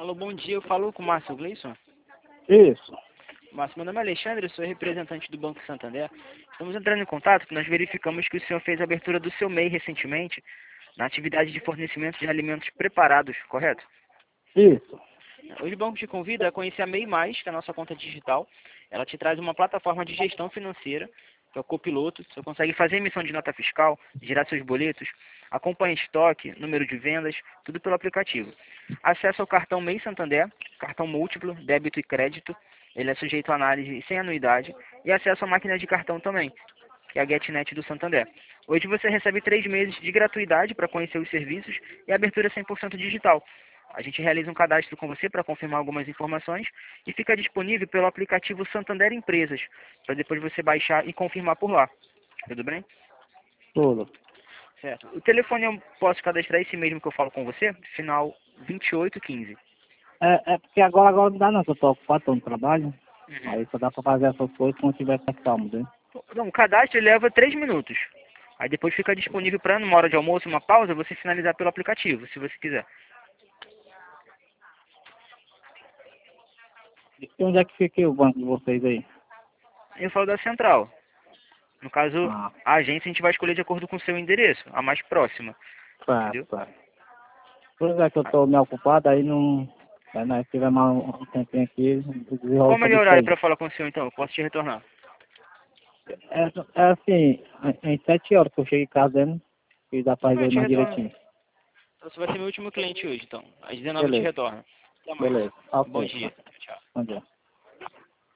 Alô, bom dia. Eu falo com o Márcio Gleison. Isso. Márcio, meu nome é Alexandre, eu sou representante do Banco Santander. Estamos entrando em contato porque nós verificamos que o senhor fez a abertura do seu MEI recentemente na atividade de fornecimento de alimentos preparados, correto? Isso. Hoje o banco te convida a conhecer a MEI+, que é a nossa conta digital. Ela te traz uma plataforma de gestão financeira, que é o Copiloto. Você consegue fazer emissão de nota fiscal, gerar seus boletos, acompanha estoque, número de vendas, tudo pelo aplicativo. Acesso ao cartão MEI Santander, cartão múltiplo, débito e crédito. Ele é sujeito a análise sem anuidade. E acesso à máquina de cartão também, que é a GetNet do Santander. Hoje você recebe 3 meses de gratuidade para conhecer os serviços e a abertura 100% digital. A gente realiza um cadastro com você para confirmar algumas informações e fica disponível pelo aplicativo Santander Empresas, para depois você baixar e confirmar por lá. Tudo bem? Tudo. Certo. O telefone eu posso cadastrar esse mesmo que eu falo com você, final 2815. É porque agora não dá não, que eu tô ocupado, tô no trabalho. Uhum. Aí só dá pra fazer essas coisas quando tiver mais calmo, né? Não, o cadastro ele leva 3 minutos. Aí depois fica disponível para, numa hora de almoço, uma pausa, você finalizar pelo aplicativo, se você quiser. E onde é que fica o banco de vocês aí? Eu falo da central. No caso, Ah, a agência a gente vai escolher de acordo com o seu endereço, a mais próxima. Entendeu? tá. Pois é que eu tô meio ocupado, aí não... Aí nós tiver mais um tempinho aqui, Qual desenrola o sobre melhor isso horário aí. para falar com o senhor, então? Eu posso te retornar. É assim, em 7 horas que eu chego em casa, né? E dá pra Tá bem, eu resolver te mais retorno. direitinho. Você vai ser meu último cliente hoje, então. Às 19 eu te Beleza, retorno. Até mais. beleza. Bom Ok, dia. tá. Tchau, tchau. Bom dia.